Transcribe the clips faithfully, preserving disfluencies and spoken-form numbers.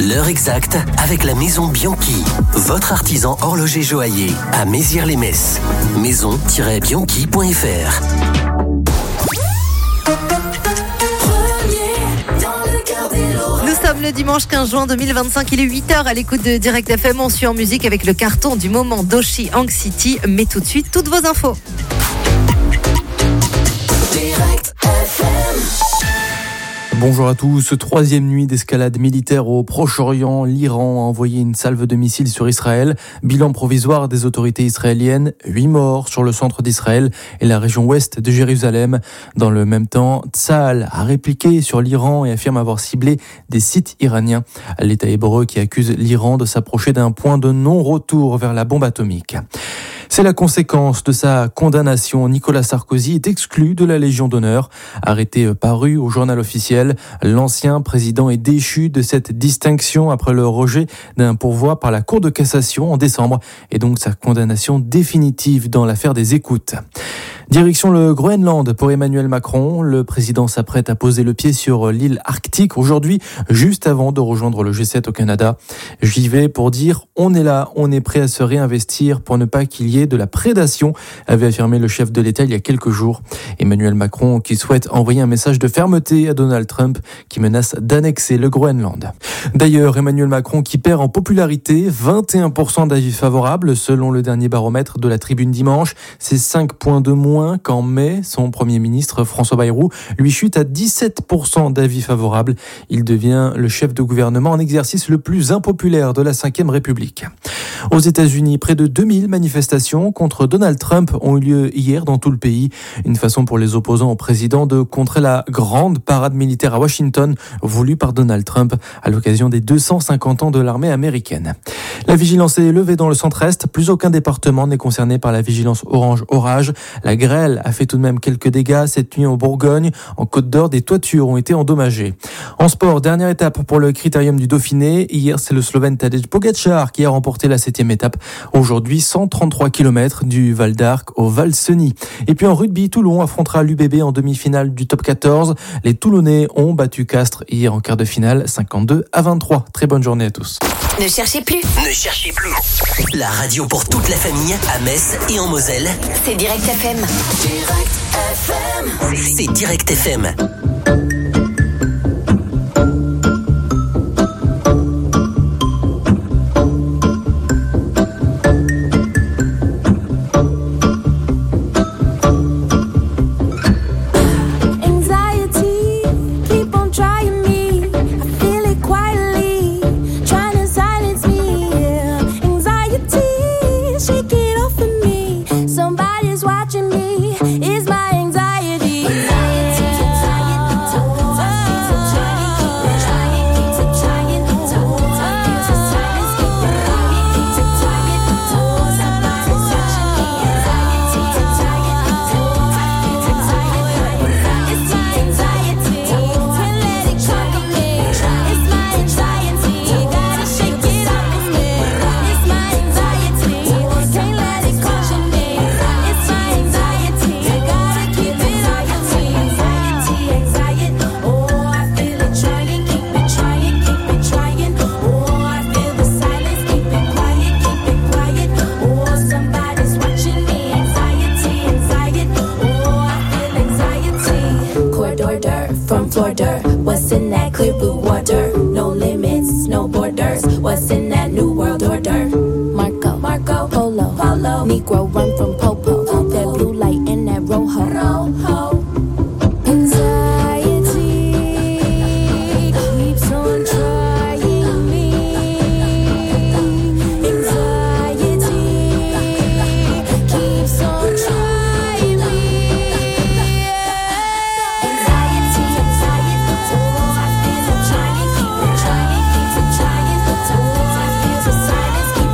L'heure exacte avec la maison Bianchi, votre artisan horloger joaillier à Mézières-les-Messes. maison tiret bianchi point f r. Nous sommes le dimanche quinze juin deux mille vingt-cinq, il est huit heures à l'écoute de Direct F M. On suit en musique avec le carton du moment d'Oshi Anxiety. Mais tout de suite, toutes vos infos. Direct F M. Bonjour à tous. Troisième nuit d'escalade militaire au Proche-Orient. L'Iran a envoyé une salve de missiles sur Israël. Bilan provisoire des autorités israéliennes. Huit morts sur le centre d'Israël et la région ouest de Jérusalem. Dans le même temps, Tsahal a répliqué sur l'Iran et affirme avoir ciblé des sites iraniens. L'État hébreu qui accuse l'Iran de s'approcher d'un point de non-retour vers la bombe atomique. C'est la conséquence de sa condamnation. Nicolas Sarkozy est exclu de la Légion d'honneur. Arrêté paru au journal officiel, l'ancien président est déchu de cette distinction après le rejet d'un pourvoi par la Cour de cassation en décembre et donc sa condamnation définitive dans l'affaire des écoutes. Direction le Groenland pour Emmanuel Macron. Le président s'apprête à poser le pied sur l'île arctique aujourd'hui, juste avant de rejoindre le G sept au Canada. J'y vais pour dire on est là, on est prêt à se réinvestir pour ne pas qu'il y ait de la prédation, avait affirmé le chef de l'État il y a quelques jours. Emmanuel Macron qui souhaite envoyer un message de fermeté à Donald Trump qui menace d'annexer le Groenland. D'ailleurs, Emmanuel Macron qui perd en popularité, vingt et un pour cent d'avis favorables selon le dernier baromètre de la Tribune dimanche. C'est cinq points de moins qu'en mai. Son Premier ministre François Bayrou lui chute à dix-sept pour cent d'avis favorables. Il devient le chef de gouvernement en exercice le plus impopulaire de la cinquième République. Aux États-Unis, près de deux mille manifestations contre Donald Trump ont eu lieu hier dans tout le pays. Une façon pour les opposants au président de contrer la grande parade militaire à Washington voulue par Donald Trump à l'occasion des deux cent cinquante ans de l'armée américaine. La vigilance est levée dans le centre-est. Plus aucun département n'est concerné par la vigilance orange orage. La grêle a fait tout de même quelques dégâts cette nuit en Bourgogne. En Côte d'Or, des toitures ont été endommagées. En sport, dernière étape pour le Critérium du Dauphiné. Hier, c'est le Slovène Tadej Pogačar qui a remporté la septième étape. Aujourd'hui, cent trente-trois kilomètres du Val d'Arc au Val Cenis. Et puis en rugby, Toulon affrontera l'U B B en demi-finale du top quatorze. Les Toulonnais ont battu Castres hier en quart de finale, cinquante-deux à vingt-trois. Très bonne journée à tous. Ne cherchez plus. Ne cherchez plus. La radio pour toute la famille à Metz et en Moselle. C'est Direct F M. Direct F M. C'est Direct F M. What's in that clear blue water? No limits, no borders. What's in that new world order? Marco, Marco, Polo, Polo. Negro run from Popo. Popo. That blue light in that Rojo, Rojo. Anxiety keeps on trying me. Anxiety keeps on trying me. Anxiety, anxiety, oh, I feel it trying, keep it trying, keep it trying, oh, I feel the silence, keep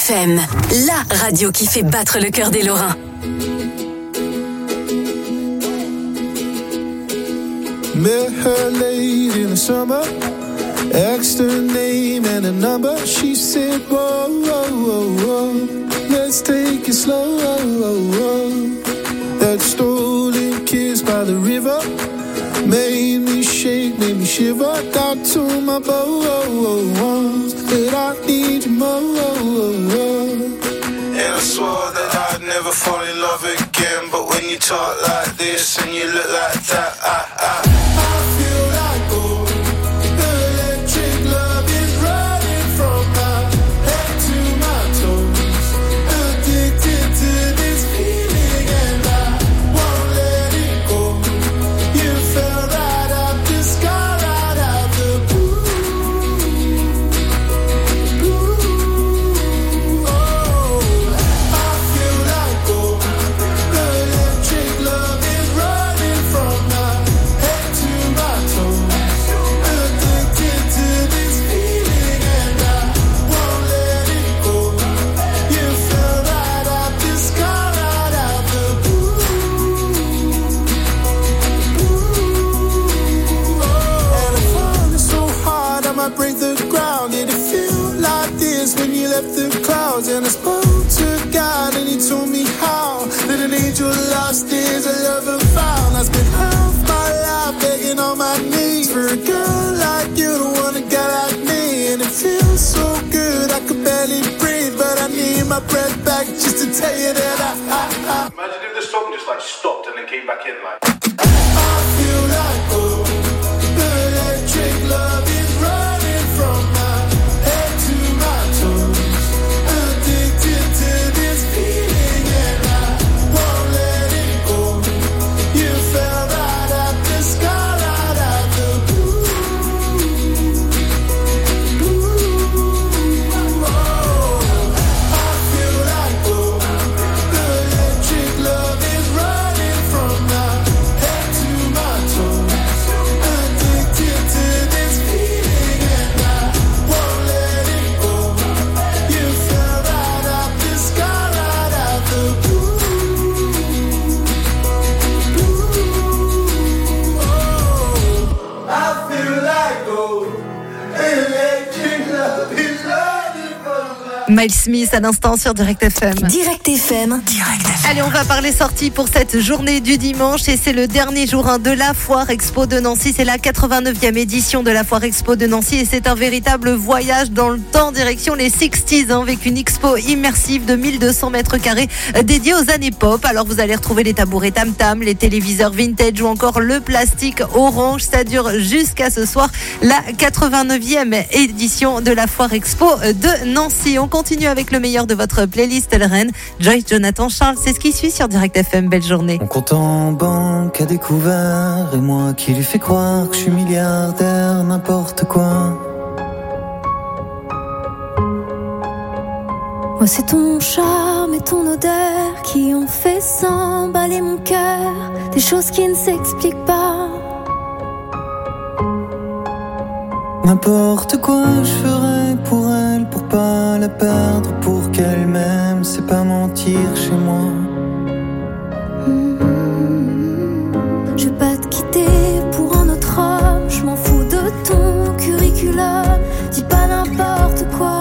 F M, la radio qui fait battre le cœur des Lorrains. Met her late in the summer, asked her name and a number. She said, whoa, whoa, whoa, whoa, let's take it slow. That stolen kiss by the river made me shake, made me shiver. Got to my bones that I need you more. And I swore that I'd never fall in love again. But when you talk like this and you look like that, I, I, I feel like gold. The electric love is running from my head to my toes. Addicted to this feeling and I won't let it go. You fell right out the sky, right out the blue. Blue. Oh, I feel like gold. The electric love is running from my head to my toes. Addicted to this feeling and I won't let it go. You fell right out the sky, right out the blue. And I'm falling so hard I might break the ground. Did it feel like this when you left the clouds? And I spoke to God and he told me how that an angel lost is a lover found. I spent half my life begging on my knees for a girl like you, the one that got like me. And it feels so good I could barely breathe, but I need my breath back just to tell you that I, I, I Imagine if the song just like stopped and then came back in like. I feel like gold. The electric love is running from my head to my toes. Addicted to this feeling and I won't let it go. You fell right out the sky, right out the blue. Blue. Oh, I feel like gold. The electric love is running from my head to my toes. Addicted to this feeling and I won't let it go. You fell right out the sky, right out the blue. Blue. Oh, I feel like gold. Electric love is running from my Miles Smith à l'instant sur Direct F M. Direct F M. Direct F M. Allez, on va parler sortie pour cette journée du dimanche et c'est le dernier jour hein, de la Foire Expo de Nancy. C'est la quatre-vingt-neuvième édition de la Foire Expo de Nancy et c'est un véritable voyage dans le temps direction les sixties hein, avec une expo immersive de mille deux cents mètres carrés euh, dédiée aux années pop. Alors vous allez retrouver les tabourets tam-tam, les téléviseurs vintage ou encore le plastique orange. Ça dure jusqu'à ce soir, la quatre-vingt-neuvième édition de la Foire Expo de Nancy. On continue avec le meilleur de votre playlist Le Rennes. Joyce Jonathan Charles, c'est ce qui suit sur Direct F M. Belle journée. Mon compte en banque a découvert, et moi qui lui fais croire que je suis milliardaire, n'importe quoi. Moi c'est ton charme et ton odeur qui ont fait s'emballer mon cœur, des choses qui ne s'expliquent pas. N'importe quoi je ferais pour elle, pour pas la perdre, pour qu'elle m'aime, c'est pas mentir chez moi. Je vais pas te quitter pour un autre homme, je m'en fous de ton curriculum, dis pas n'importe quoi.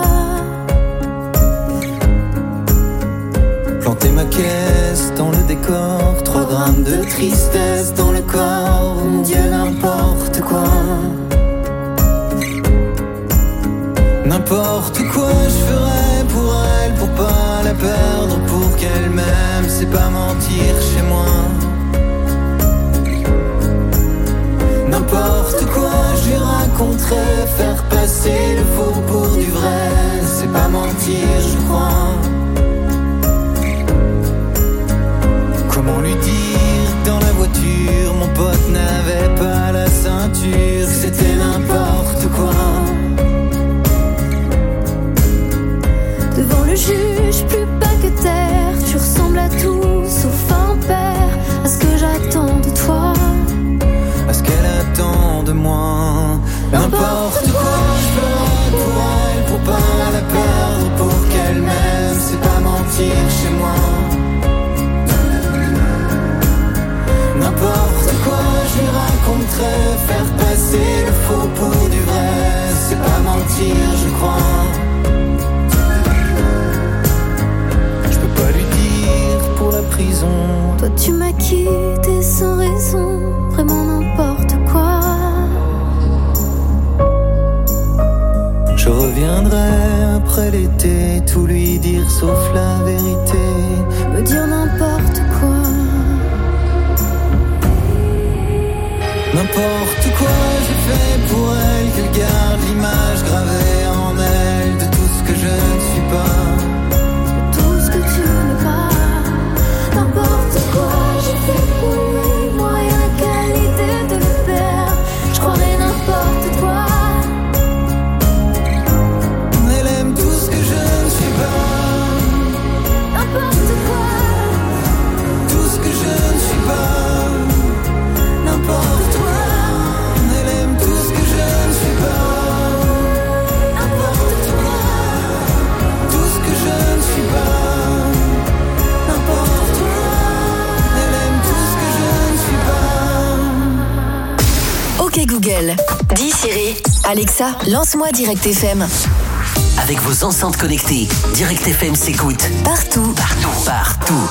Planter ma caisse dans le décor, trois grammes de tristesse dans le corps, mon Dieu n'importe quoi. N'importe quoi je ferais pour elle, pour pas la perdre, pour qu'elle m'aime, c'est pas mentir chez moi. N'importe quoi je lui raconterais, faire passer le faux pour du vrai, c'est pas mentir je crois. Comment lui dire dans la voiture, mon pote n'avait pas la ceinture, c'était n'importe quoi. Devant le juge, plus bas que terre, tu ressembles à tout retrait, faire passer le faux pour du vrai, c'est pas mentir, je crois. Je peux pas lui dire pour la prison. Toi tu m'as quitté sans raison, vraiment n'importe quoi. Je reviendrai après l'été, tout lui dire sauf la vérité, me dire n'importe quoi. N'importe quoi j'ai fait pour elle, qu'elle garde l'image gravée en elle de tout ce que je ne suis pas, de tout ce que tu n'es pas. N'importe quoi j'ai fait pour lui, moi et la qualité de le perdre. Je croirais n'importe quoi. Elle aime tout ce que je ne suis pas. N'importe quoi. Tout ce que je ne suis pas. N'importe quoi. Elle aime tout ce que je ne suis pas. N'importe quoi. Tout ce que je ne suis pas. N'importe quoi. Elle aime tout ce que je ne suis pas. Ok Google, dis Siri, Alexa, lance-moi Direct F M. Avec vos enceintes connectées, Direct F M s'écoute Partout, partout, partout.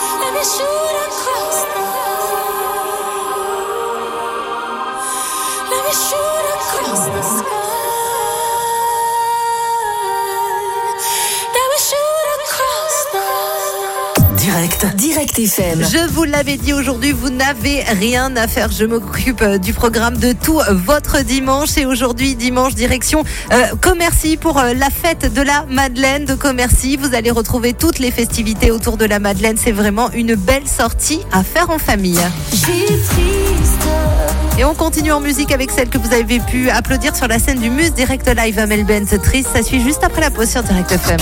Let Direct F M. Je vous l'avais dit, aujourd'hui, vous n'avez rien à faire. Je m'occupe du programme de tout votre dimanche. Et aujourd'hui, dimanche, direction euh, Commercy pour euh, la fête de la Madeleine de Commercy. Vous allez retrouver toutes les festivités autour de la Madeleine. C'est vraiment une belle sortie à faire en famille. Et on continue en musique avec celle que vous avez pu applaudir sur la scène du Muse Direct Live à Melbourne. C'est triste, ça suit juste après la pause sur Direct F M.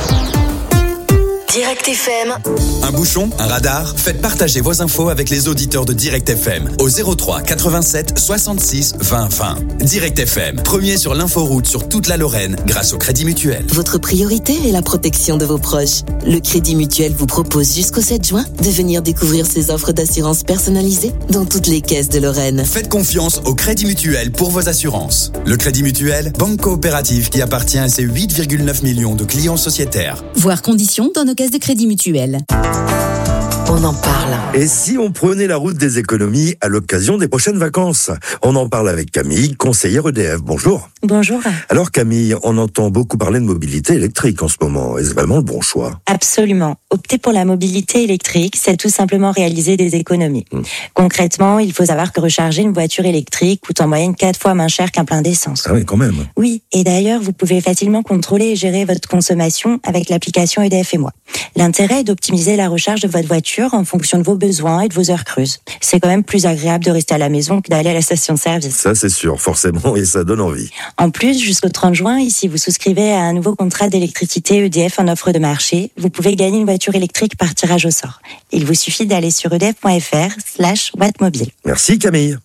Direct F M. Un bouchon, un radar, faites partager vos infos avec les auditeurs de Direct F M au zéro trois quatre-vingt-sept soixante-six vingt vingt. Direct F M, premier sur l'inforoute sur toute la Lorraine grâce au Crédit Mutuel. Votre priorité est la protection de vos proches. Le Crédit Mutuel vous propose jusqu'au sept juin de venir découvrir ses offres d'assurance personnalisées dans toutes les caisses de Lorraine. Faites confiance au Crédit Mutuel pour vos assurances. Le Crédit Mutuel, banque coopérative qui appartient à ses huit virgule neuf millions de clients sociétaires. Voir conditions dans nos caisses de Crédit Mutuel. On en parle. Et si on prenait la route des économies à l'occasion des prochaines vacances? On en parle avec Camille, conseillère E D F. Bonjour. Bonjour. Alors Camille, on entend beaucoup parler de mobilité électrique en ce moment. Est-ce vraiment le bon choix? Absolument. Opter pour la mobilité électrique, c'est tout simplement réaliser des économies. Mmh. Concrètement, il faut savoir que recharger une voiture électrique coûte en moyenne quatre fois moins cher qu'un plein d'essence. Ah oui, quand même. Oui, et d'ailleurs, vous pouvez facilement contrôler et gérer votre consommation avec l'application E D F et moi. L'intérêt est d'optimiser la recharge de votre voiture en fonction de vos besoins et de vos heures creuses. C'est quand même plus agréable de rester à la maison que d'aller à la station-service. Ça, c'est sûr, forcément, et ça donne envie. En plus, jusqu'au trente juin, si vous souscrivez à un nouveau contrat d'électricité E D F en offre de marché, vous pouvez gagner une voiture électrique par tirage au sort. Il vous suffit d'aller sur edf.fr slash wattmobile. Merci Camille.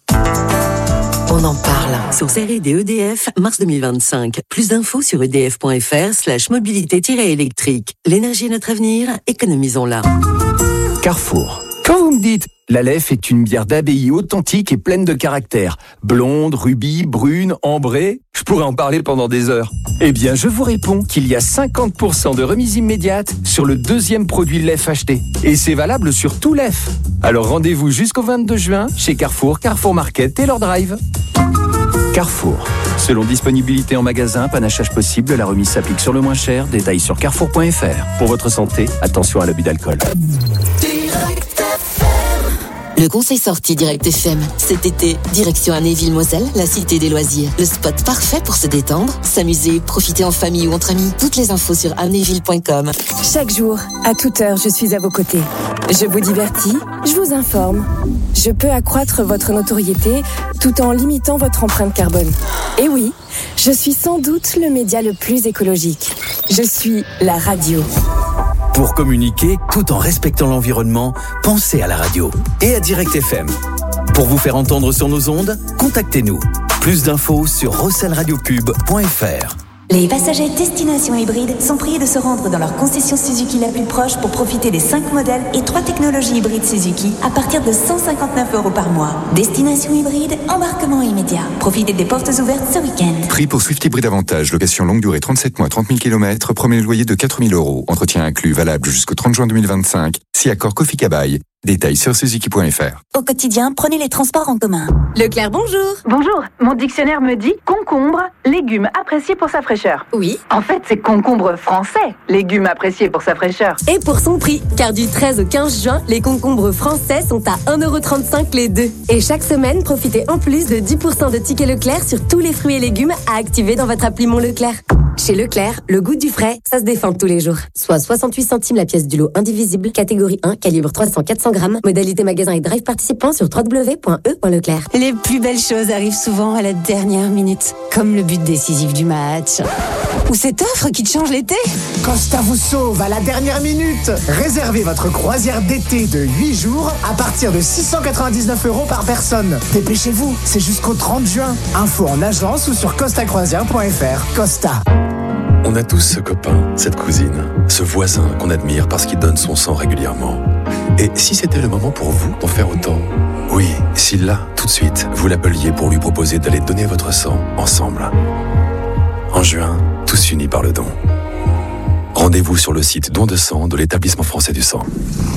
On en parle. Sur série des E D F, mars deux mille vingt-cinq. Plus d'infos sur edf.fr slash mobilité-électrique. L'énergie est notre avenir, économisons-la. Carrefour. Quand vous me dites l'Aleph est une bière d'abbaye authentique et pleine de caractère, blonde, rubis, brune, ambrée, je pourrais en parler pendant des heures. Eh bien, je vous réponds qu'il y a cinquante pour cent de remise immédiate sur le deuxième produit Lef acheté. Et c'est valable sur tout Lef. Alors rendez-vous jusqu'au vingt-deux juin chez Carrefour, Carrefour Market et leur drive. Carrefour. Selon disponibilité en magasin, panachage possible, la remise s'applique sur le moins cher. Détails sur carrefour point f r. Pour votre santé, attention à l'abus d'alcool. Le conseil sorti Direct F M. Cet été, direction Amnéville-Moselle, la cité des loisirs. Le spot parfait pour se détendre, s'amuser, profiter en famille ou entre amis. Toutes les infos sur amnéville point com. Chaque jour, à toute heure, je suis à vos côtés. Je vous divertis, je vous informe. Je peux accroître votre notoriété tout en limitant votre empreinte carbone. Et oui, je suis sans doute le média le plus écologique. Je suis la radio. Pour communiquer tout en respectant l'environnement, pensez à la radio et à Direct F M. Pour vous faire entendre sur nos ondes, contactez-nous. Plus d'infos sur rossel radio pub point f r. Les passagers destination hybride sont priés de se rendre dans leur concession Suzuki la plus proche pour profiter des cinq modèles et trois technologies hybrides Suzuki à partir de cent cinquante-neuf euros par mois. Destination hybride, embarquement immédiat. Profitez des portes ouvertes ce week-end. Prix pour Swift Hybride Avantage, location longue durée trente-sept mois, trente mille kilomètres, premier loyer de quatre mille euros. Entretien inclus, valable jusqu'au trente juin deux mille vingt-cinq. Si accord Kofi Kabaï. Détails sur suzuki point f r. Au quotidien, prenez les transports en commun. Leclerc, bonjour. Bonjour, mon dictionnaire me dit concombre, légume apprécié pour sa fraîcheur. Oui. En fait, c'est concombre français, légume apprécié pour sa fraîcheur. Et pour son prix, car du treize au quinze juin, les concombres français sont à un euro trente-cinq les deux. Et chaque semaine, profitez en plus de dix pour cent de tickets Leclerc sur tous les fruits et légumes à activer dans votre appli Mon Leclerc. Chez Leclerc, le goût du frais, ça se défend tous les jours. Soit soixante-huit centimes la pièce du lot indivisible, catégorie un, calibre trois cents à quatre cents grammes, modalité magasin et drive participant sur w w w point e point leclerc. Les plus belles choses arrivent souvent à la dernière minute, comme le but décisif du match. Ou cette offre qui te change l'été. Costa vous sauve à la dernière minute. Réservez votre croisière d'été de huit jours à partir de six cent quatre-vingt-dix-neuf euros par personne. Dépêchez-vous, c'est jusqu'au trente juin. Info en agence ou sur costa croisière point f r. Costa. On a tous ce copain, cette cousine, ce voisin qu'on admire parce qu'il donne son sang régulièrement. Et si c'était le moment pour vous d'en faire autant? Oui, si là, tout de suite, vous l'appeliez pour lui proposer d'aller donner votre sang ensemble. En juin, tous unis par le don. Rendez-vous sur le site Don de sang de l'Établissement français du sang.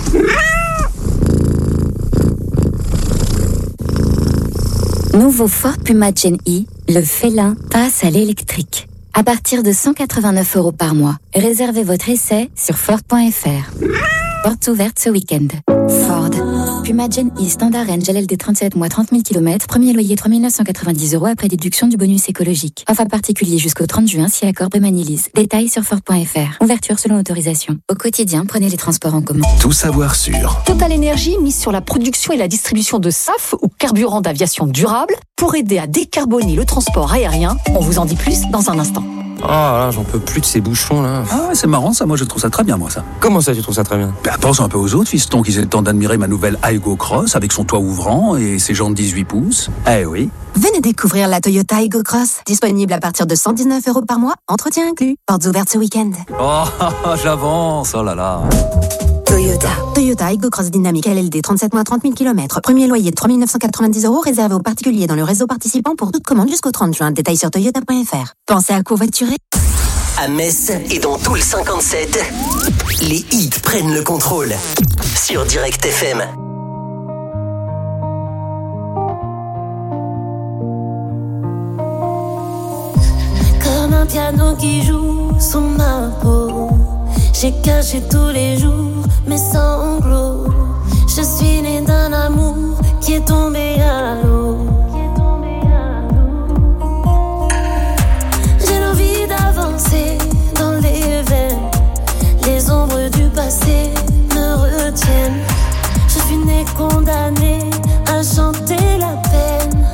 Nouveau Ford Puma Gen E, le félin passe à l'électrique. À partir de cent quatre-vingt-neuf euros par mois. Réservez votre essai sur Ford point f r. Portes ouvertes ce week-end. Ford. Puma Gen E Standard Range L L D trente-sept mois trente mille kilomètres. Premier loyer trois mille neuf cent quatre-vingt-dix euros après déduction du bonus écologique. Offre particulier jusqu'au trente juin si accord de Manilise. Détails sur Ford point F R. Ouverture selon autorisation. Au quotidien, prenez les transports en commun. Tout savoir sur Total Energy mise sur la production et la distribution de S A F ou carburant d'aviation durable pour aider à décarboner le transport aérien. On vous en dit plus dans un instant. Oh là, j'en peux plus de ces bouchons là. Ah ouais, c'est marrant ça, moi je trouve ça très bien moi ça. Comment ça tu trouves ça très bien? Bah pense un peu aux autres fistons qui aient le temps d'admirer ma nouvelle Aygo Cross avec son toit ouvrant et ses jantes dix-huit pouces. Eh oui. Venez découvrir la Toyota Aygo Cross, disponible à partir de cent dix-neuf euros par mois, entretien inclus. Portes ouvertes ce week-end. Oh, j'avance, oh là là. Toyota. Toyota Aygo Cross Dynamique L L D trente-sept mois trente mille kilomètres. Premier loyer de trois mille neuf cent quatre-vingt-dix euros réservé aux particuliers dans le réseau participant pour toute commande jusqu'au trente juin. Détails sur toyota point F R. Pensez à covoiturer. À Metz et dans tout le cinquante-sept, les hits prennent le contrôle sur Direct F M. Comme un piano qui joue sous ma peau, j'ai caché tous les jours mes sanglots. Je suis née d'un amour qui est tombé à l'eau. J'ai l'envie d'avancer dans les veines. Les ombres du passé me retiennent. Je suis née condamnée à chanter la peine.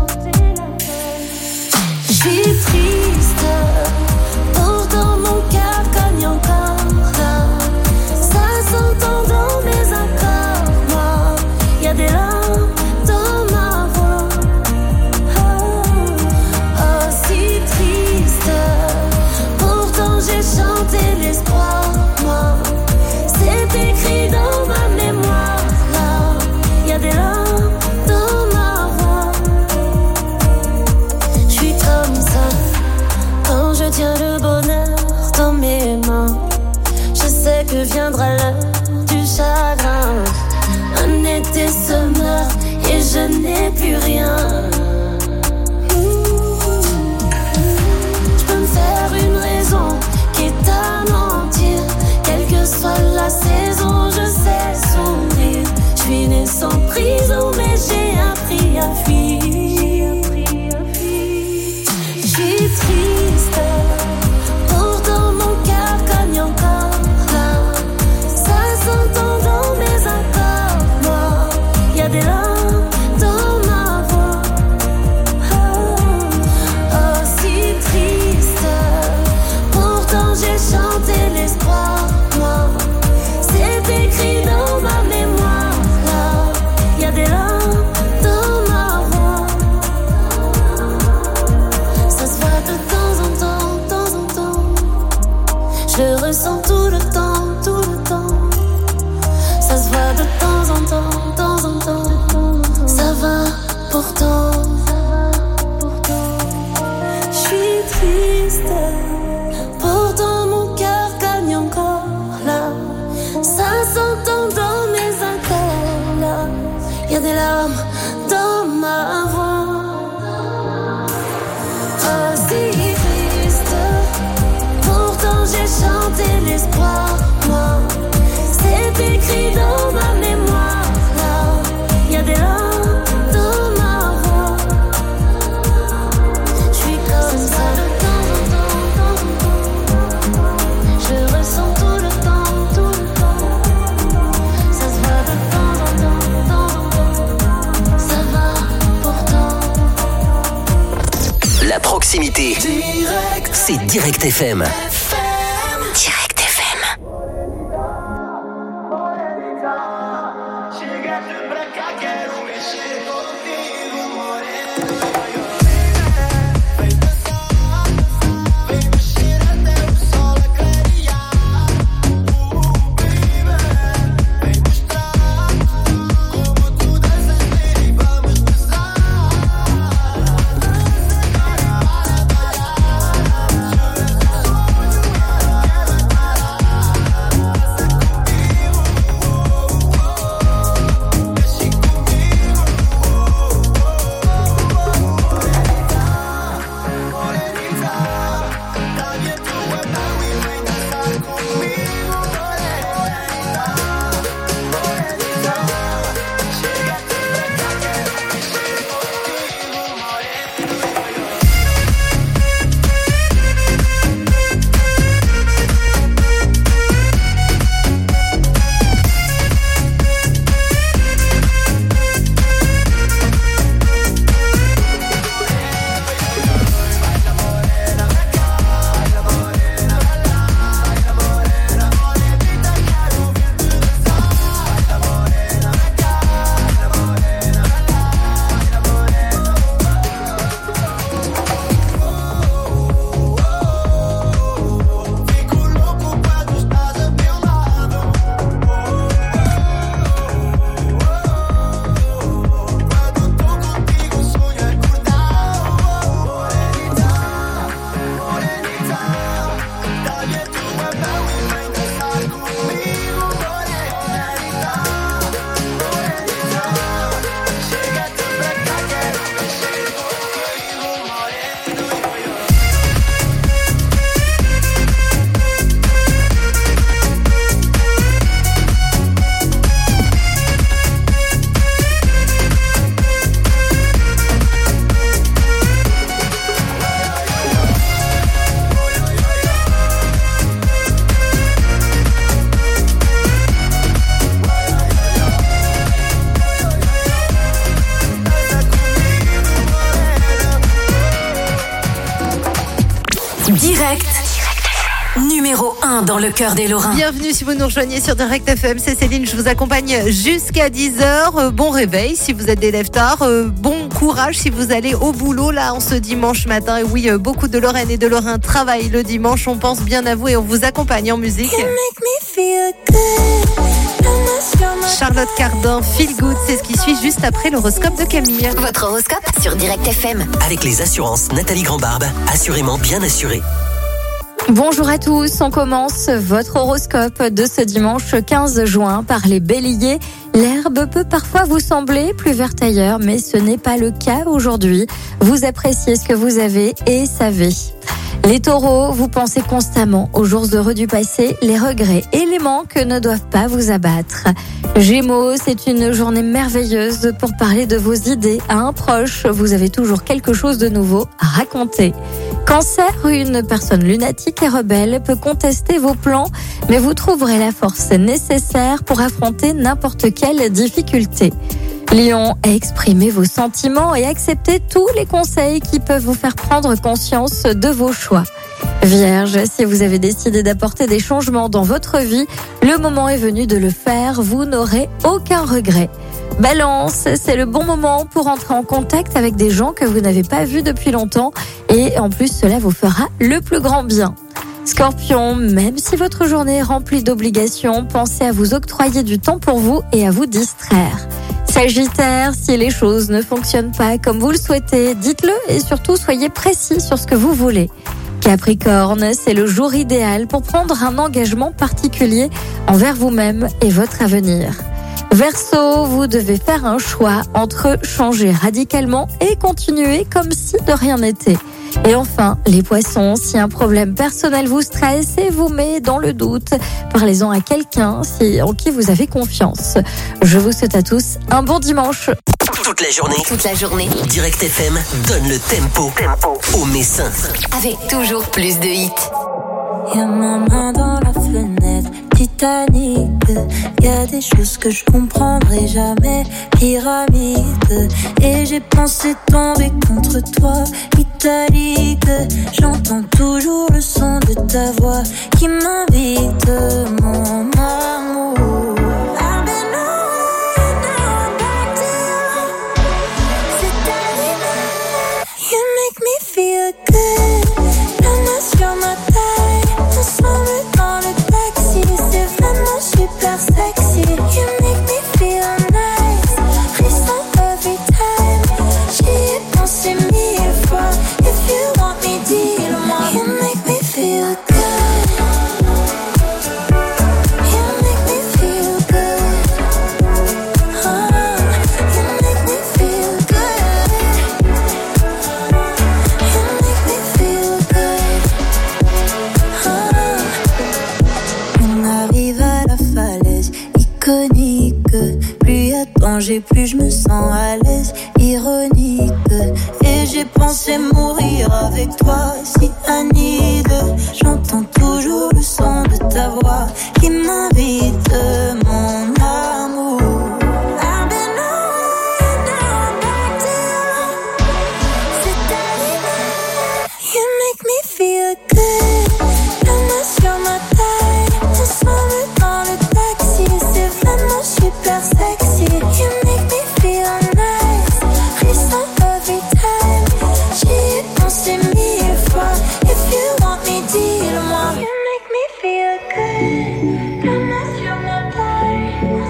Je suis triste, pourtant mon cœur cogne encore là. Ça s'entend dans mes accords, moi. Y'a des larmes dans ma voix. Oh, oh, si triste, pourtant j'ai chanté l'espoir, moi. C'est écrit dans ma mémoire, là. Y'a des larmes dans ma voix. Je suis comme ça quand je tiens le bonheur dans mes mains. Je sais que viendra l'heure du chagrin. Un été se meurt et je n'ai plus rien. Je peux me faire une raison, quitte à mentir. Quelle que soit la saison, je sais sourire. Je suis née sans prison, mais j'ai appris à fuir. Je suis triste, pourtant mon cœur cogne encore là. Ça s'entend dans mes accords, moi. Y'a des larmes dans ma voix. Oh, oh, si triste, pourtant j'ai chanté l'espoir, moi. C'est écrit dans ma mémoire, là. Y'a des larmes dans ma voix. Ça se voit de temps en temps, de temps en temps. Je le ressens tout le temps, tout le temps. Ça se voit de temps en temps, de temps en temps. Ça va pourtant. Je suis triste, pourtant mon cœur gagne encore là. Ça s'entend dans mes accords là. Y'a des larmes dans ma voix. Oh, si triste, pourtant j'ai chanté l'espoir, moi. C'est écrit dans ma mémoire, là. Y'a des larmes dans ma voix. Je suis comme ça de temps en temps, de temps en temps. Je ressens tout le temps, tout le temps. Ça se voit de temps en temps, de temps en temps. Ça va pourtant. La proximité, c'est Direct F M. Direct F M. Direct. Numéro un dans le cœur des Lorrains. Bienvenue si vous nous rejoignez sur Direct F M, c'est Céline, je vous accompagne jusqu'à dix heures. Euh, bon réveil si vous êtes des lève-tard, euh, bon courage si vous allez au boulot là en ce dimanche matin. Et oui, euh, beaucoup de Lorraines et de Lorrains travaillent le dimanche, on pense bien à vous et on vous accompagne en musique. Charlotte Cardin, Feel Good, c'est ce qui suit juste après l'horoscope de Camille. Votre horoscope sur Direct F M. Avec les assurances Nathalie Grandbarbe, assurément bien assuré. Bonjour à tous, on commence votre horoscope de ce dimanche quinze juin par les béliers. L'herbe peut parfois vous sembler plus verte ailleurs, mais ce n'est pas le cas aujourd'hui. Vous appréciez ce que vous avez et savez. Les taureaux, vous pensez constamment aux jours heureux du passé, les regrets et les manques ne doivent pas vous abattre. Gémeaux, c'est une journée merveilleuse pour parler de vos idées à un proche. Vous avez toujours quelque chose de nouveau à raconter. Cancer, une personne lunatique et rebelle peut contester vos plans, mais vous trouverez la force nécessaire pour affronter n'importe quelle difficulté. Lion, exprimez vos sentiments et acceptez tous les conseils qui peuvent vous faire prendre conscience de vos choix. Vierge, si vous avez décidé d'apporter des changements dans votre vie, le moment est venu de le faire, vous n'aurez aucun regret. Balance, c'est le bon moment pour entrer en contact avec des gens que vous n'avez pas vus depuis longtemps et en plus cela vous fera le plus grand bien. Scorpion, même si votre journée est remplie d'obligations, pensez à vous octroyer du temps pour vous et à vous distraire. Sagittaire, si les choses ne fonctionnent pas comme vous le souhaitez, dites-le et surtout soyez précis sur ce que vous voulez. Capricorne, c'est le jour idéal pour prendre un engagement particulier envers vous-même et votre avenir. Verseau, vous devez faire un choix entre changer radicalement et continuer comme si de rien n'était. Et enfin, les poissons, si un problème personnel vous stresse et vous met dans le doute, parlez-en à quelqu'un si, en qui vous avez confiance. Je vous souhaite à tous un bon dimanche. Toute la journée, toute la journée, Direct F M donne le tempo, tempo aux Messins. Avec toujours plus de hits. Y'a ma main dans la fenêtre, Titanic. Y'a des choses que je comprendrai jamais, pyramide. Et j'ai pensé tomber contre toi, italique. J'entends toujours le son de ta voix qui m'invite, mon amour. Feel good, la main sur ma taille, ensemble dans le taxi, c'est vraiment super sexy. You make me feel nice, frisson every time. J'y ai pensé mille fois, if you want me, dis-le-moi. You make me feel good, you make me feel good, oh, you make me feel good. Plus y a danger, plus je me sens à l'aise, ironique. Et j'ai pensé mourir avec toi, si Annie. J'entends toujours le son de ta voix qui m'invite, mon amour. You make me feel good, la main sur ma taille, ensemble dans le taxi, c'est vraiment super sexy. You make me feel nice, frisson every time. J'y ai pensé mille fois, if you want me, dis-le-moi. You make me feel good, la main sur ma taille,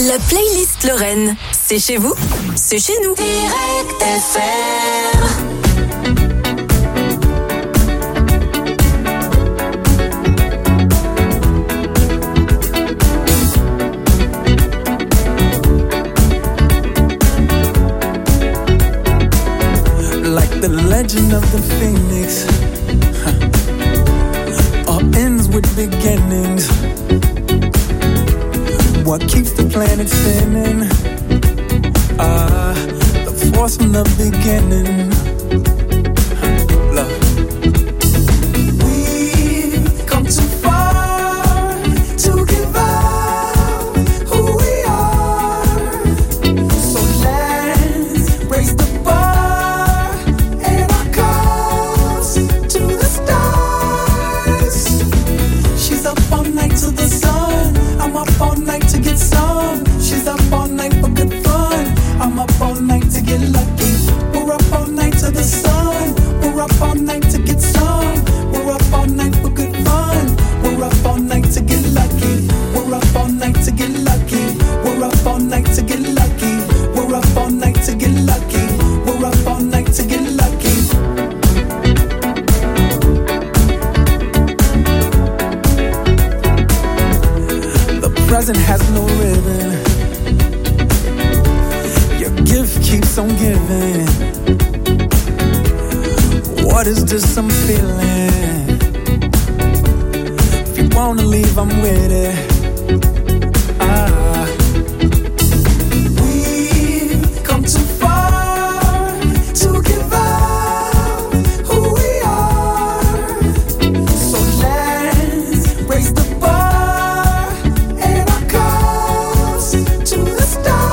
La playlist Lorraine. C'est chez vous, c'est chez nous. Direct F M. Like the legend of the phoenix, huh. All ends with beginnings. What keeps the planet spinning? Ah, uh, the force from the beginning. Love. We've come too far to give up who we are. So let's raise the bar and our cups to the stars. She's up all night to the sun. I'm up all night to get some. She's up all night for good fun. I'm up all night to get lucky. We're up all night to the sun. We're up all night to get some. We're up all night for good fun. We're up all night to get lucky. We're up all night to get lucky. We're up all night to get lucky. We're up all night to get lucky. We're up all night to get lucky. The present has no ribbon. Your gift keeps on giving. What is this I'm feeling? If you wanna leave, I'm with it. Ah. We've come too far to give up who we are. So let's raise the bar and our cups to the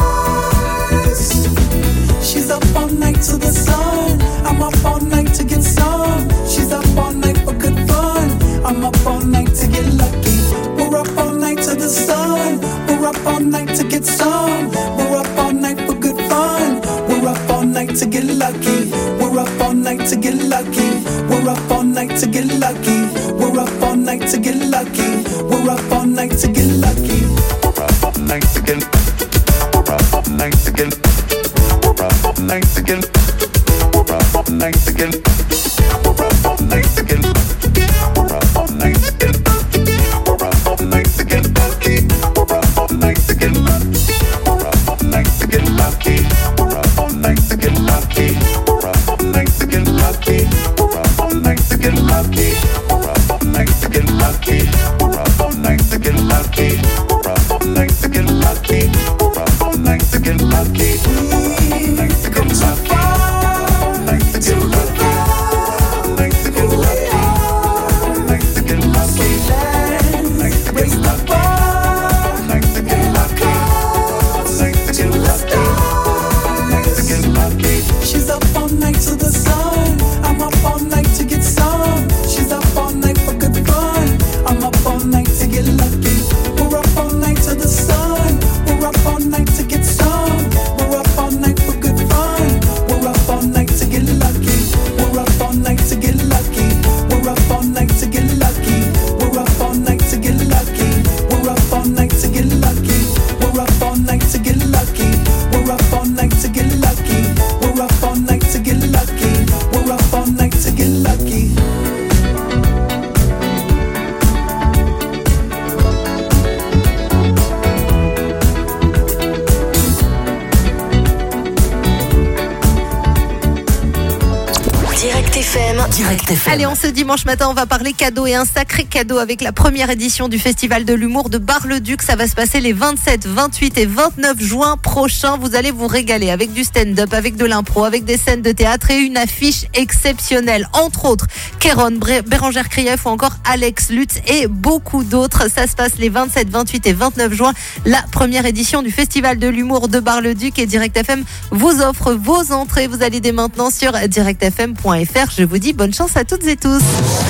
stars. She's up all night to the sun. I'm up all night to get some. She's up all night for good fun. I'm up all night to get lucky. We're up all night to the sun. We're up all night to get some. We're up all night for good fun. We're up all night to get lucky. We're up all night to get lucky. We're up all night to get lucky. We're up all night to get lucky. We're up all night to get lucky. We're up all night to get. We're up all night to get. We're up all night to get. We're up all night to get. We're up all night to get. We're up all night to get. We're up all night to get lucky. We're up all night to get lucky. We're up all night to get lucky. We're up all night to get lucky. We're up all night to get lucky. We're up all night to get lucky. We're up all night to get lucky. We're up all night to get lucky. We're up all night to get lucky. We're up all night to get lucky. Come so far, night to get lucky. Night to get lucky. Night to get lucky. Night to raise the bar. Night to get lucky. Night to get lucky. Night to get lucky. She's up all night to the sun. I'm up all night to get some. She's up all night for good fun. I'm up all night to get lucky. We're up all night to the sun. We're up all night to get some. We're up all night for good fun. We're up all night to get lucky. We're up all night to get lucky. We're up all night to get lucky. We're up all night to get lucky. We're up all night to get lucky. We're up all night to get lucky. We're up all night to get lucky. We're up all night to get lucky. We're up all night to get lucky. Direct F M. Direct F M. Allez, on ce dimanche matin, on va parler cadeau et un sacré cadeau avec la première édition du Festival de l'humour de Bar-le-Duc. Ça va se passer les vingt-sept, vingt-huit et vingt-neuf juin prochains. Vous allez vous régaler avec du stand-up, avec de l'impro, avec des scènes de théâtre et une affiche exceptionnelle. Entre autres, Kéron, Bérangère Krief ou encore Alex Lutz et beaucoup d'autres. Ça se passe les vingt-sept, vingt-huit et vingt-neuf juin. La première édition du Festival de l'humour de Bar-le-Duc et Direct F M vous offre vos entrées. Vous allez dès maintenant sur direct f m point f r. Je vous dis bonne chance à toutes et tous.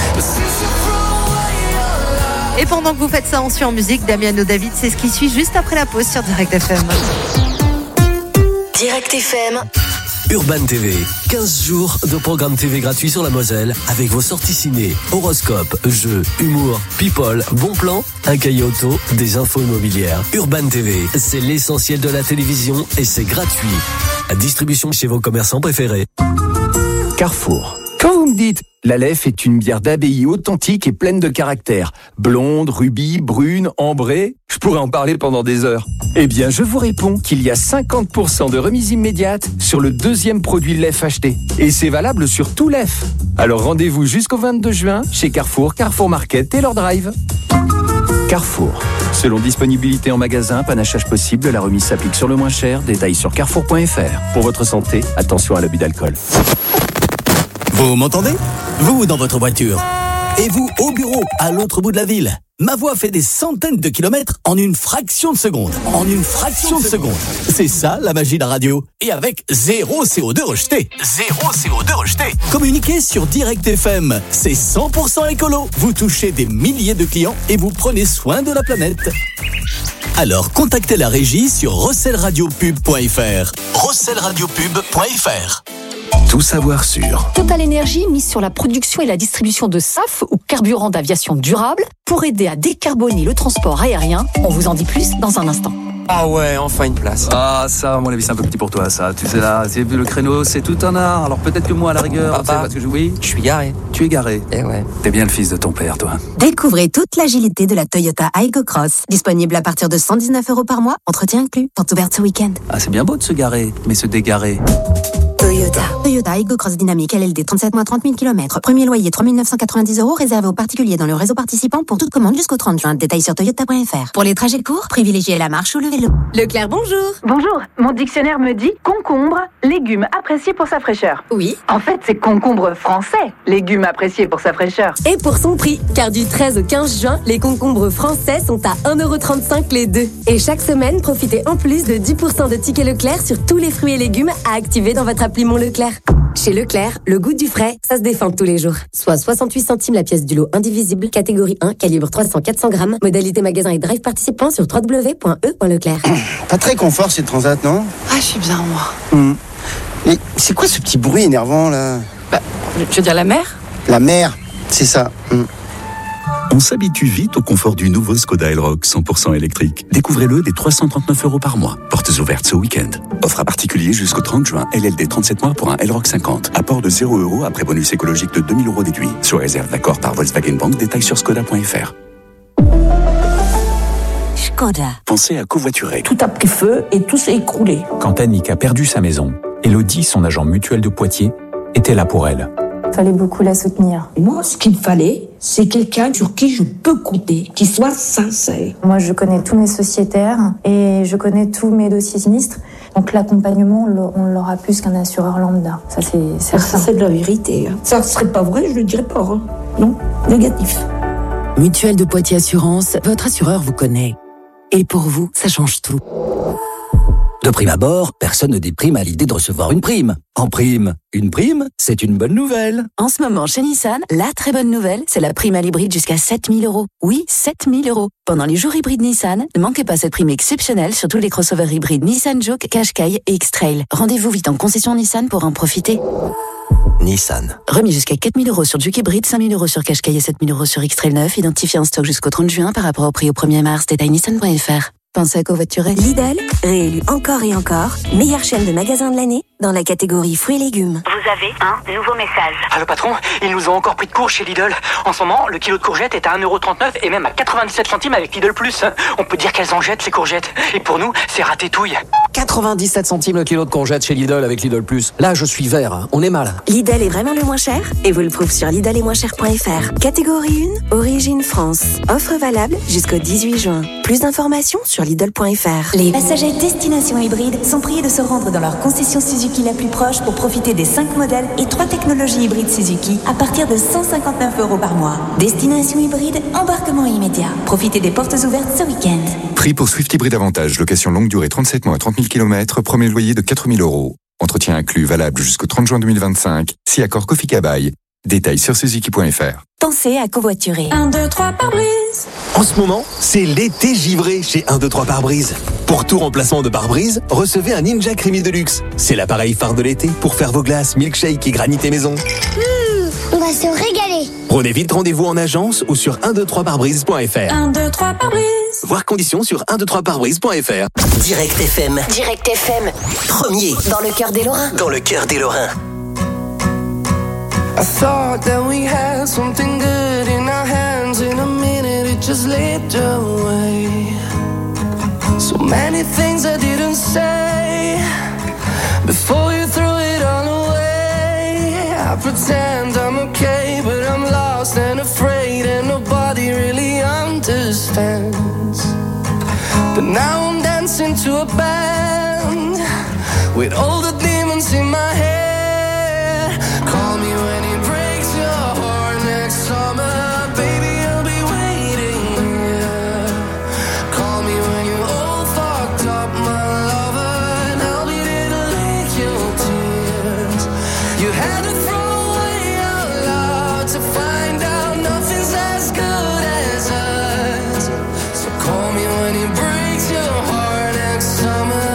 Et pendant que vous faites ça, on suit en musique Damiano David. C'est ce qui suit juste après la pause sur Direct F M. Direct F M. Urban T V, quinze jours de programme T V gratuit sur la Moselle avec vos sorties ciné, horoscope, jeux, humour, people, bon plan, un cahier auto, des infos immobilières. Urban T V, c'est l'essentiel de la télévision et c'est gratuit. À distribution chez vos commerçants préférés. Carrefour. Quand vous me dites la Leffe est une bière d'abbaye authentique et pleine de caractère, blonde, rubis, brune, ambrée, je pourrais en parler pendant des heures. Eh bien, je vous réponds qu'il y a cinquante pour cent de remise immédiate sur le deuxième produit Leffe acheté. Et c'est valable sur tout Leffe. Alors rendez-vous jusqu'au vingt-deux juin chez Carrefour, Carrefour Market et leur drive. Carrefour. Selon disponibilité en magasin, panachage possible, la remise s'applique sur le moins cher. Détails sur carrefour point f r. Pour votre santé, attention à l'abus d'alcool. Vous m'entendez? Vous dans votre voiture. Et vous au bureau, à l'autre bout de la ville. Ma voix fait des centaines de kilomètres en une fraction de seconde. En une fraction de seconde. C'est ça la magie de la radio. Et avec zéro C O deux rejeté. Zéro C O deux rejeté. Communiquez sur Direct F M. C'est cent pour cent écolo. Vous touchez des milliers de clients et vous prenez soin de la planète. Alors contactez la régie sur rossel radio pub point f r. rossel radio pub point f r. Tout savoir sur Total Énergie mise sur la production et la distribution de S A F ou carburant d'aviation durable pour aider à décarboner le transport aérien. On vous en dit plus dans un instant. Ah ouais, enfin une place. Ah, ça, à mon avis, c'est un peu petit pour toi, ça. Tu sais, là, c'est vu le créneau, c'est tout un art. Alors peut-être que moi, à la rigueur, Papa, tu sais, parce que je, oui, je suis garé. Tu es garé. Eh ouais. T'es bien le fils de ton père, toi. Découvrez toute l'agilité de la Toyota Aygo Cross. Disponible à partir de cent dix-neuf euros par mois, entretien inclus. Porte ouverte ce week-end. Ah, c'est bien beau de se garer, mais se dégarer. Toyota. Toyota Aygo Cross Dynamique L L D trente-sept mois trente mille kilomètres. Premier loyer trois mille neuf cent quatre-vingt-dix euros réservé aux particuliers dans le réseau participant pour toute commande jusqu'au trente juin. Détails sur toyota point f r. Pour les trajets courts, privilégiez la marche ou le vélo. Leclerc, bonjour. Bonjour. Mon dictionnaire me dit concombre, légume apprécié pour sa fraîcheur. Oui. En fait, c'est concombre français, légume apprécié pour sa fraîcheur. Et pour son prix, car du treize au quinze juin, les concombres français sont à un euro trente-cinq les deux. Et chaque semaine, profitez en plus de dix pour cent de tickets Leclerc sur tous les fruits et légumes à activer dans votre appli Mon Leclerc. Chez Leclerc, le goût du frais, ça se défend tous les jours. Soit soixante-huit centimes la pièce du lot indivisible, catégorie un, calibre trois cents à quatre cents grammes. Modalité magasin et drive participant sur w w w point e point leclerc. Pas très confort cette transat, non? Ah, je suis bien, moi. Mmh. Et c'est quoi ce petit bruit énervant, là? Bah, tu veux dire la mer? La mer, c'est ça. Mmh. On s'habitue vite au confort du nouveau Skoda Elroq cent pour cent électrique. Découvrez-le dès trois cent trente-neuf euros par mois. Portes ouvertes ce week-end. Offre à particulier jusqu'au trente juin. L L D trente-sept mois pour un Elroq cinquante. Apport de zéro euros après bonus écologique de deux mille euros déduit. Sous réserve d'accord par Volkswagen Bank. Détails sur skoda point f r. Skoda. Pensez à covoiturer. Tout a pris feu et tout s'est écroulé. Quand Annick a perdu sa maison, Elodie, son agent mutuel de Poitiers, était là pour elle. Il fallait beaucoup la soutenir. Moi, ce qu'il fallait, c'est quelqu'un sur qui je peux compter, qui soit sincère. Moi, je connais tous mes sociétaires et je connais tous mes dossiers sinistres. Donc l'accompagnement, on l'aura plus qu'un assureur lambda. Ça, c'est certain. Ça, c'est de la vérité. Ça ne serait pas vrai, je ne le dirais pas. Hein. Non, négatif. Mutuelle de Poitiers Assurance, votre assureur vous connaît. Et pour vous, ça change tout. De prime abord, personne ne déprime à l'idée de recevoir une prime. En prime, une prime, c'est une bonne nouvelle. En ce moment, chez Nissan, la très bonne nouvelle, c'est la prime à l'hybride jusqu'à sept mille euros. Oui, sept mille euros. Pendant les jours hybrides Nissan, ne manquez pas cette prime exceptionnelle sur tous les crossovers hybrides Nissan Juke, Qashqai et X-Trail. Rendez-vous vite en concession Nissan pour en profiter. Nissan. Remis jusqu'à quatre mille euros sur Juke hybride, cinq mille euros sur Qashqai et sept mille euros sur X-Trail neuf. Identifié en stock jusqu'au trente juin par rapport au prix au premier mars. Détail nissan point f r. Pensez à covoiturer. Lidl, réélu encore et encore, meilleure chaîne de magasins de l'année dans la catégorie fruits et légumes. Vous avez un nouveau message. Allô patron, ils nous ont encore pris de court chez Lidl. En ce moment, le kilo de courgettes est à un euro trente-neuf et même à quatre-vingt-dix-sept centimes avec Lidl Plus. On peut dire qu'elles en jettent ces courgettes. Et pour nous, c'est ratétouille. quatre-vingt-dix-sept centimes le kilo de courgettes chez Lidl avec Lidl Plus. Là, je suis vert, hein. On est mal. Lidl est vraiment le moins cher et vous le prouve sur lidl et moins cher point f r. Catégorie un, origine France. Offre valable jusqu'au dix-huit juin. Plus d'informations sur lidl point f r. Les passagers destination hybride sont priés de se rendre dans leur concession Suzuki la plus proche pour profiter des cinq modèles et trois technologies hybrides Suzuki à partir de cent cinquante-neuf euros par mois. Destination hybride, embarquement immédiat. Profitez des portes ouvertes ce week-end. Prix pour Swift Hybride Avantage, location longue durée trente-sept mois, trente mille kilomètres, premier loyer de quatre mille euros. Entretien inclus, valable jusqu'au trente juin deux mille vingt-cinq. Si accord Kofi Kabaï. Détails sur suzuki point f r. Pensez à covoiturer. un, deux, trois, pare-brise. En ce moment, c'est l'été givré chez un, deux, trois pare-brise. Pour tout remplacement de pare-brise, recevez un Ninja Creamy Deluxe. C'est l'appareil phare de l'été pour faire vos glaces, milkshake et granité maison. Mmh, on va se régaler. Prenez vite rendez-vous en agence ou sur un deux trois pare-brise point f r. un deux trois pare-brise. Voir conditions sur un deux trois pare-brise point f r. Direct F M. Direct F M. Premier. Dans le cœur des Lorrains. Dans le cœur des Lorrains. I thought that we had something good in our hands. In a minute it just slipped away. So many things I didn't say before you threw it all away. I pretend I'm okay, but I'm lost and afraid, and nobody really understands. But now I'm dancing to a band with all the demons in my head. Call me when it breaks your heart next summer, baby, I'll be waiting here. Call me when you're all fucked up, my lover, and I'll be there to lick your tears. You had to throw away our love to find out nothing's as good as us. So call me when it breaks your heart next summer.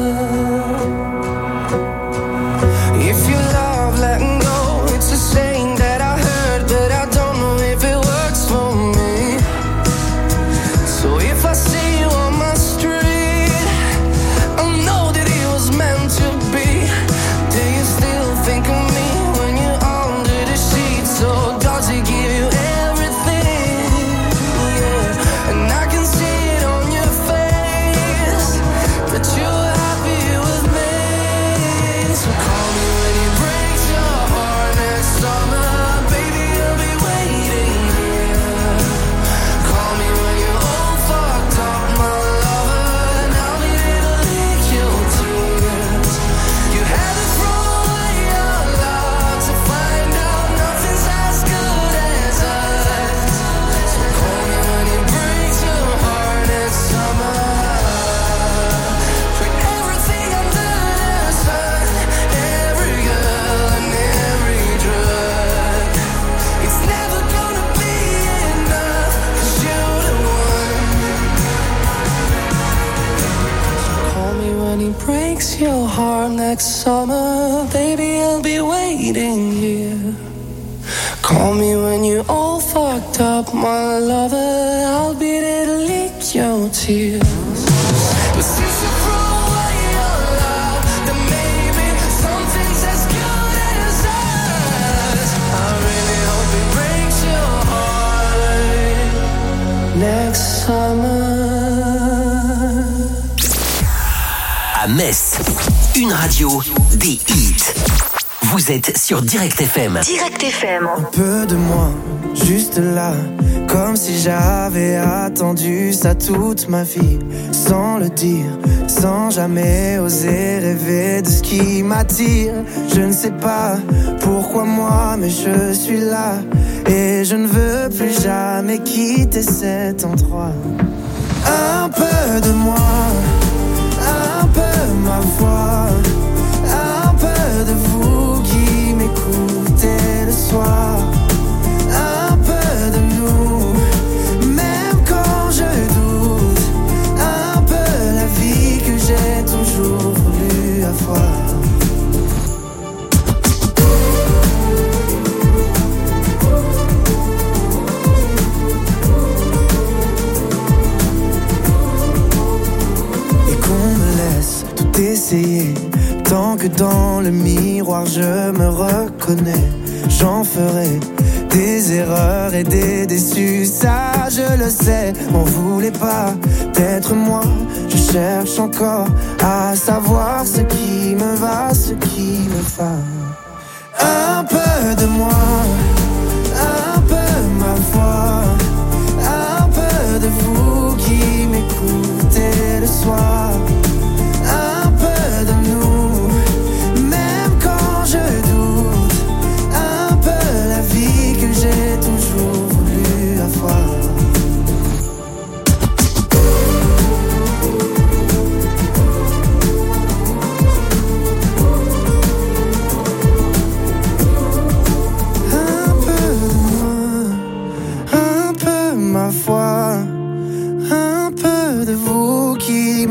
If you love letting go, it's a saying that I heard, but I don't know if it works for me. So if I see you on my street, I know that it was meant to be. Do you still think of me when you're under the sheets? Or does it give you everything? Yeah, and I can see it on your face that you're happy with me. So call me when it breaks your heart next summer, baby, I'll be waiting here. Call me when you're all fucked up, my lover, and I'll be there to lick your tears. You had to throw away your love to find out nothing's as good as us. So call me when it breaks your heart next summer. Put everything under the sun, every girl and every drug. It's never gonna be enough, 'cause you're the one. Call me when he breaks your heart next summer, baby, I'll be waiting here. Call me when you're all fucked up, my lover, I'll be there to lick your tears. But since you threw away your love, then maybe something's as good as us. I really hope it breaks your heart next summer. À Metz, une radio, des hits. Vous êtes sur Direct F M. Direct F M. Un peu de moi, juste là, comme si j'avais attendu ça toute ma vie, sans le dire, sans jamais oser rêver de ce qui m'attire. Je ne sais pas pourquoi moi, mais je suis là, et je ne veux plus jamais quitter cet endroit. Un peu de moi, un peu ma voix, un peu de vous qui m'écoutez le soir, un peu de nous, même quand je doute, un peu la vie que j'ai toujours voulu avoir. Essayer, tant que dans le miroir je me reconnais, j'en ferai des erreurs et des déçus, ça je le sais. On voulait pas d'être moi, je cherche encore à savoir ce qui me va, ce qui me va. Un peu de moi, un peu ma voix, un peu de vous qui m'écoutez le soir, un peu de nous, même quand je doute, un peu la vie que j'ai toujours voulu avoir.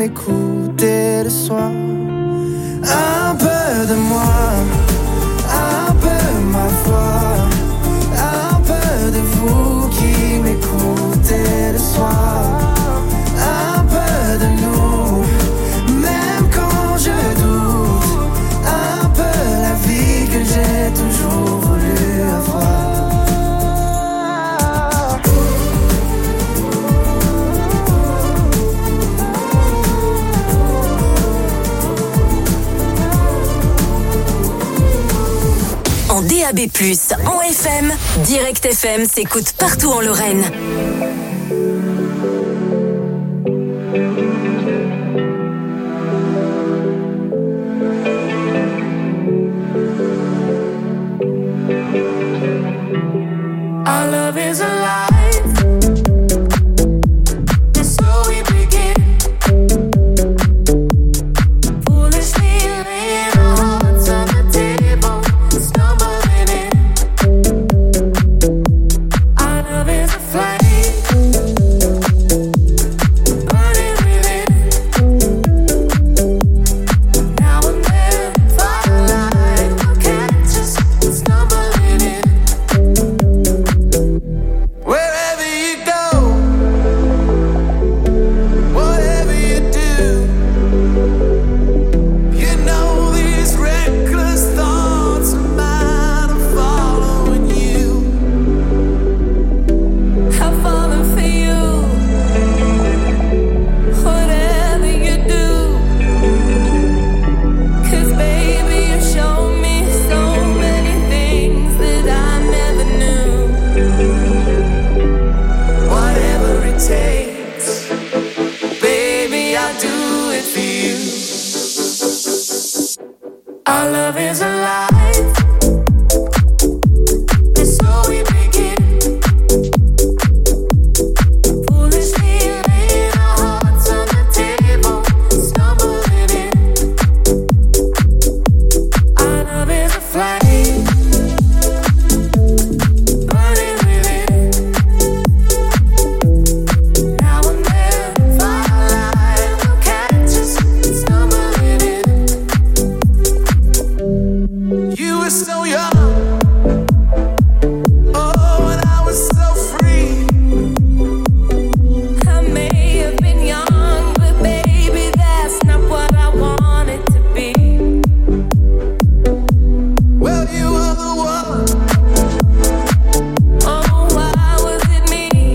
m'écoutez le soir. Un peu de moi, un peu ma foi, un peu de vous qui m'écoutez le soir. Un peu de nous, même quand je doute, un peu la vie que j'ai toujours voulu avoir. En D A B plus, en F M, Direct F M s'écoute partout en Lorraine. Our love is alive, and so we begin. Foolishly laying our hearts on the table, stumbling in. Our love is a flame, burning within. Now and then, firelight will catch us stumbling in. Wherever you go, whatever you do, you know these reckless thoughts of mine are following you. I'm falling for you, whatever you do. 'Cause baby, you show me so many things that I never knew. Whatever it takes, baby, I'll do it for you. Our love is alive, and so we begin. Foolishly laying our hearts on the table, stumbling in. Our love is a flame, burning within. Now and then, firelight will catch us stumbling in. You were so young, oh, and I was so free. I may have been young, but baby, that's not what I wanted to be. Well, you were the one. Oh, why was it me?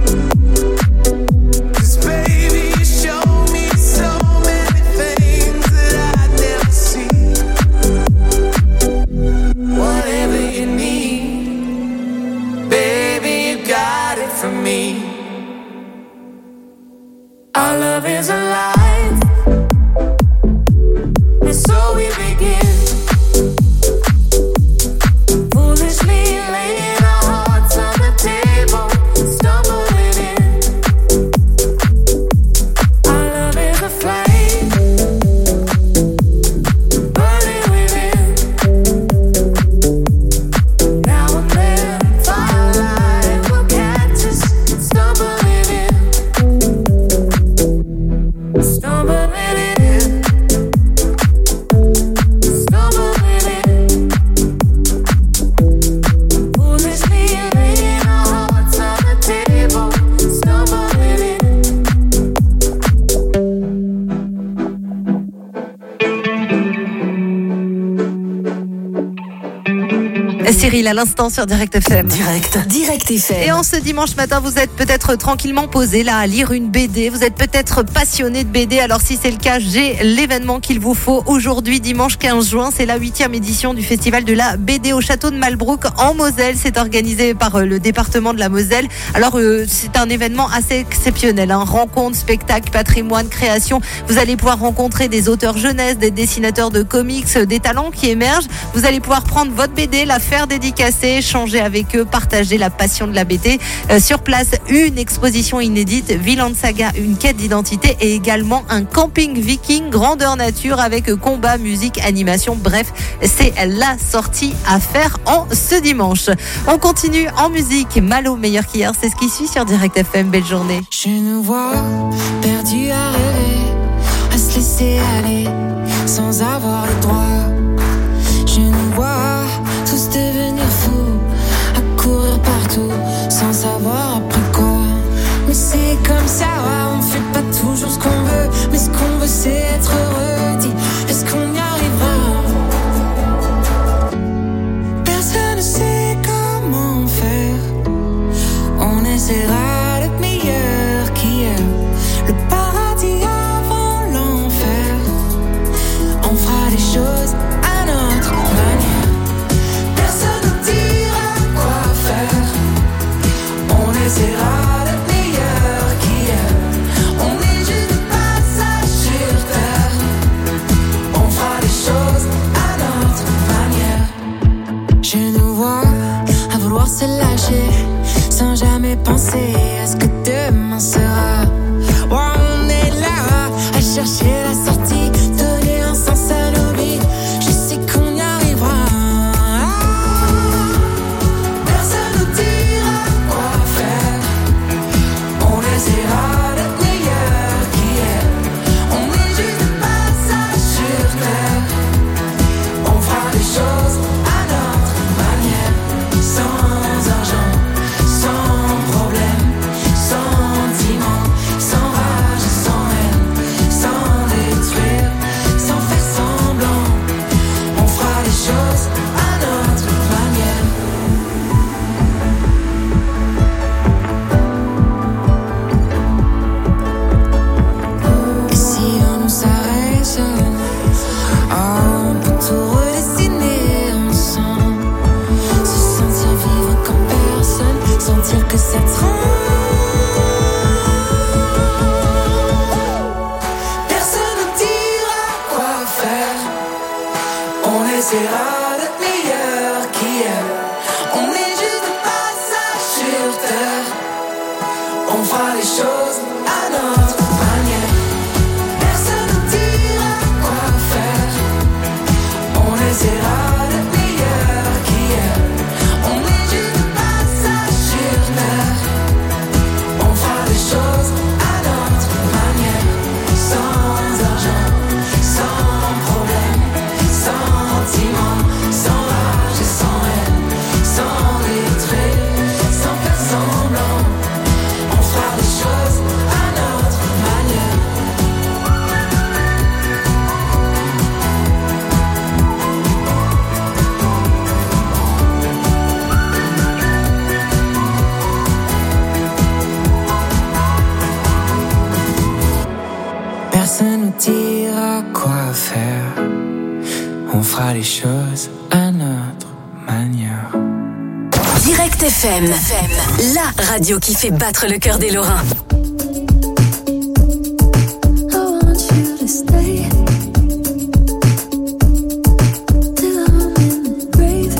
'Cause baby, you showed me so many things that I'd never seen. Whatever you need, baby, you got it from me. Our love is alive, and so we begin. Foolishly laying our hearts on the table, stumbling in. Our love is a flame, burning within. Now and then, firelight will catch us stumbling in. Stumbling in. Stumbling in. Foolishly laying our hearts on the table, stumbling in. Cyril, à l'instant sur Direct F M. Direct. Direct F M. Et en ce dimanche matin, vous êtes peut-être tranquillement posé là à lire une B D. Vous êtes peut-être passionné de B D. Alors si c'est le cas, j'ai l'événement qu'il vous faut aujourd'hui, dimanche quinze juin. C'est la huitième édition du festival de la B D au château de Malbrouck en Moselle. C'est organisé par euh, le département de la Moselle. Alors euh, c'est un événement assez exceptionnel. Hein. Rencontres, spectacles, patrimoine, création. Vous allez pouvoir rencontrer des auteurs jeunesse, des dessinateurs de comics, des talents qui émergent. Vous allez pouvoir prendre votre B D, la faire dédicacer, échanger avec eux, partager la passion de la B D. Euh, sur place, une exposition inédite, Vinland Saga, une quête d'identité et également un camping viking grandeur nature avec combat, musique, animation. Bref, c'est la sortie à faire en ce dimanche. On continue en musique. Malo, meilleur qu'hier, c'est ce qui suit sur Direct F M. Belle journée. Je nous vois perdus à rêver se laisser aller sans avoir le droit. Je nous vois tous devenir fous, à courir partout sans savoir après quoi. Mais c'est comme ça, on fait pas toujours ce qu'on veut, mais ce qu'on veut c'est être heureux. Dis, est-ce qu'on y arrivera? Personne ne sait comment faire. On essaiera d'être meilleur qu'hier. Le paradis avant l'enfer. On fera les choses à notre manière. Personne ne dira quoi faire. On essaiera d'être meilleur qu'hier. On est juste de passage sur terre. On fera les choses à notre manière. Je nous vois à vouloir se lâcher sans jamais penser à ce que demain sera. Oh, on est là à chercher la sortie, donner un sens à nos vies. Je sais qu'on y arrivera. Personne nous dira quoi faire. On essaiera d'être meilleur qu'hier. On est juste de passage sur terre. On fera les choses à notre manière, sans argent, sans problème, sentiment, sans rage, sans haine, sans détruire, sans faire semblant. On fera les choses à notre manière. Et si on nous s'arrête, oh, on peut tout redessiner ensemble. Se sentir vivre comme personne, sentir que ça te rend. Personne ne dira quoi faire. On essaiera d'être meilleur qu'hier. On est juste de passage sur terre. On fera les choses à notre manière. Personne ne dira quoi faire. On essaiera d'être meilleur qu'hier. On est juste de passage sur terre. On fera les choses à notre manière, sans argent, sans problème, sentiment, sans rage et sans haine, sans détruire, sans faire semblant. On fera les choses à notre manière. Personne nous dira quoi faire. On fera les choses à notre manière. Direct F M, la radio qui fait battre le cœur des Lorrains. I want you to stay till I'm in the grave,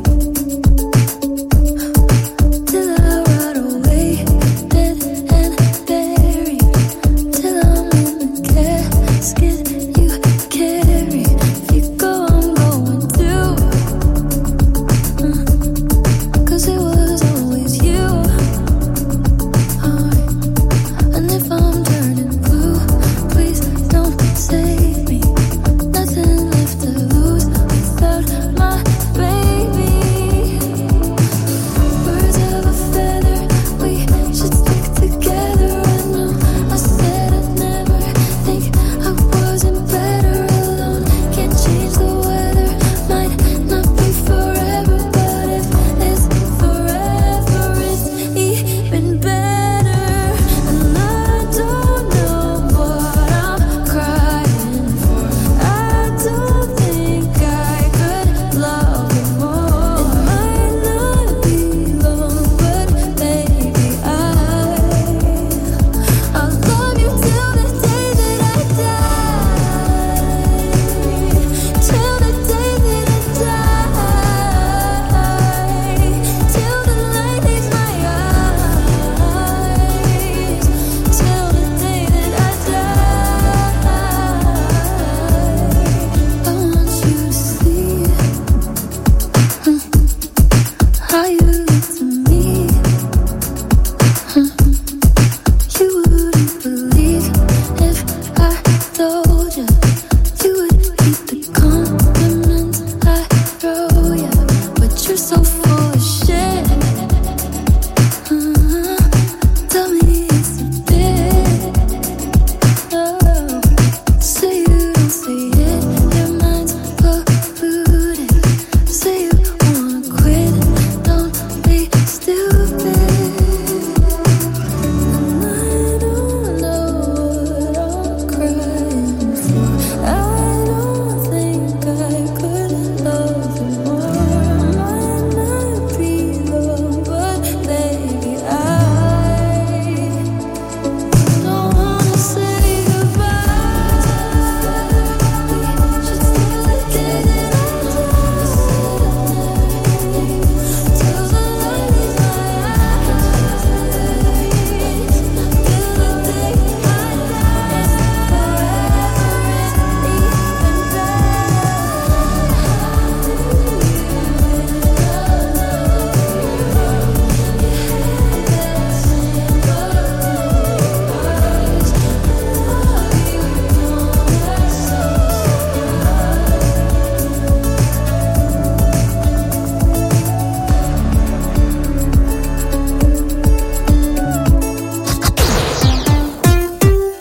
till I rot away, dead and buried, till I'm in the casket you carry. If you go, I'm going too, 'cause it was always you. Oh,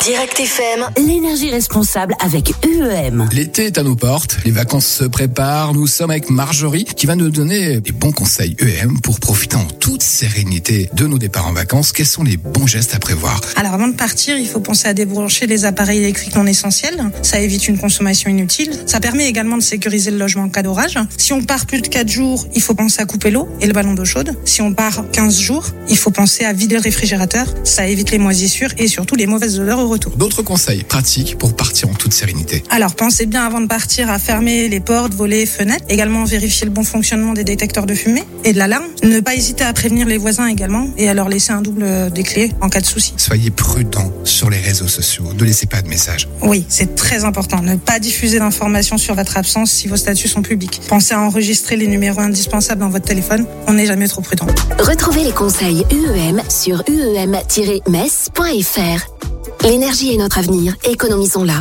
Direct F M. L'énergie responsable avec U E M. L'été est à nos portes, les vacances se préparent. Nous sommes avec Marjorie qui va nous donner des bons conseils U E M pour profiter en toute sérénité de nos départs en vacances. Quels sont les bons gestes à prévoir? Alors avant de partir, il faut penser à débrancher les appareils électriques non essentiels. Ça évite une consommation inutile. Ça permet également de sécuriser le logement en cas d'orage. Si on part plus de quatre jours, il faut penser à couper l'eau et le ballon d'eau chaude. Si on part quinze jours, il faut penser à vider le réfrigérateur. Ça évite les moisissures et surtout les mauvaises odeurs au retour. D'autres conseils pratiques pour partir en toute sérénité? Alors pensez bien avant de partir à fermer les portes, volets, fenêtres. Également vérifier le bon fonctionnement des détecteurs de fumée et de l'alarme. Ne pas hésiter à prévenir les voisins également et à leur laisser un double des clés en cas de souci. Soyez prudents sur les réseaux sociaux. Ne laissez pas de messages. Oui, c'est très important. Ne pas diffuser d'informations sur votre absence si vos statuts sont publics. Pensez à enregistrer les numéros indispensables dans votre téléphone. On n'est jamais trop prudent. Retrouvez les conseils U E M sur u e m tiret metz point f r. L'énergie est notre avenir. Économisons-la.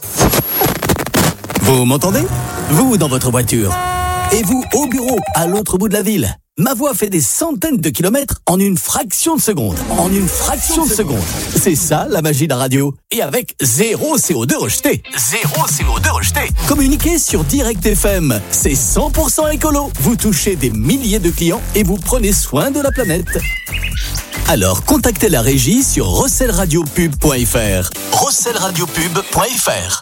Vous m'entendez? Vous dans votre voiture. Et vous au bureau, à l'autre bout de la ville. Ma voix fait des centaines de kilomètres en une fraction de seconde. En une fraction de seconde. C'est ça la magie de la radio. Et avec zéro C O deux rejeté. Zéro C O deux rejeté. Communiquez sur Direct F M. C'est cent pour cent écolo. Vous touchez des milliers de clients et vous prenez soin de la planète. Alors contactez la régie sur rossel radio pub point f r. rossel radio pub point f r.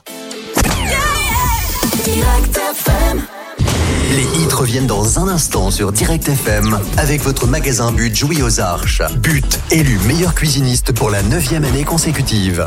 Direct F M. Les hits reviennent dans un instant sur Direct F M avec votre magasin But Jouy aux Arches. But, élu meilleur cuisiniste pour la neuvième année consécutive.